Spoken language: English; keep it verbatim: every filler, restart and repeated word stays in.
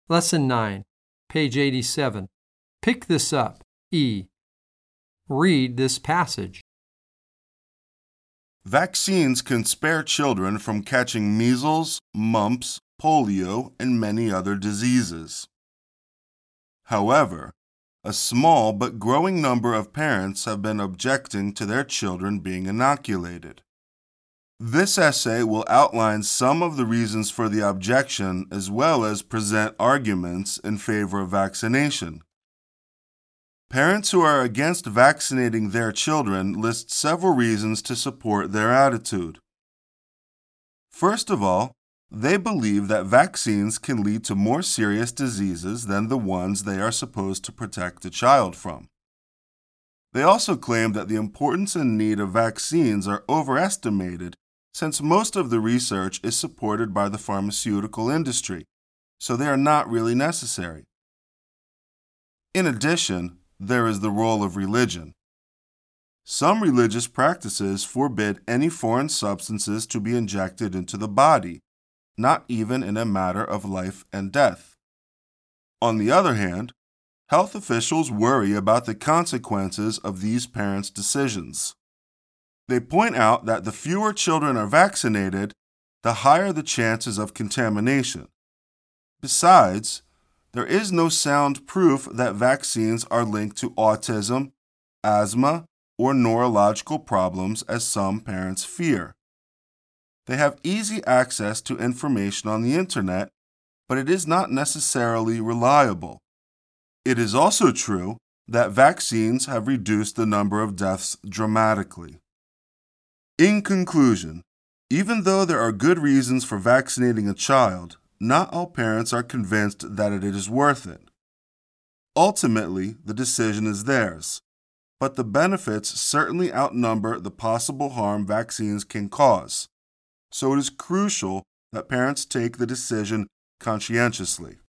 Lesson nine, page eighty-seven. Pick this up. E. Read this passage. Vaccines can spare children from catching measles, mumps, polio, and many other diseases. However, a small but growing number of parents have been objecting to their children being inoculated. This essay will outline some of the reasons for the objection as well as present arguments in favor of vaccination. Parents who are against vaccinating their children list several reasons to support their attitude. First of all, they believe that vaccines can lead to more serious diseases than the ones they are supposed to protect the child from. They also claim that the importance and need of vaccines are overestimated since most of the research is supported by the pharmaceutical industry, so they are not really necessary. In addition, there is the role of religion. Some religious practices forbid any foreign substances to be injected into the body, not even in a matter of life and death. On the other hand, health officials worry about the consequences of these parents' decisions. They point out that the fewer children are vaccinated, the higher the chances of contamination. Besides, there is no sound proof that vaccines are linked to autism, asthma, or neurological problems as some parents fear. They have easy access to information on the internet, but it is not necessarily reliable. It is also true that vaccines have reduced the number of deaths dramatically. In conclusion, even though there are good reasons for vaccinating a child, not all parents are convinced that it is worth it. Ultimately, the decision is theirs, but the benefits certainly outnumber the possible harm vaccines can cause, so it is crucial that parents take the decision conscientiously.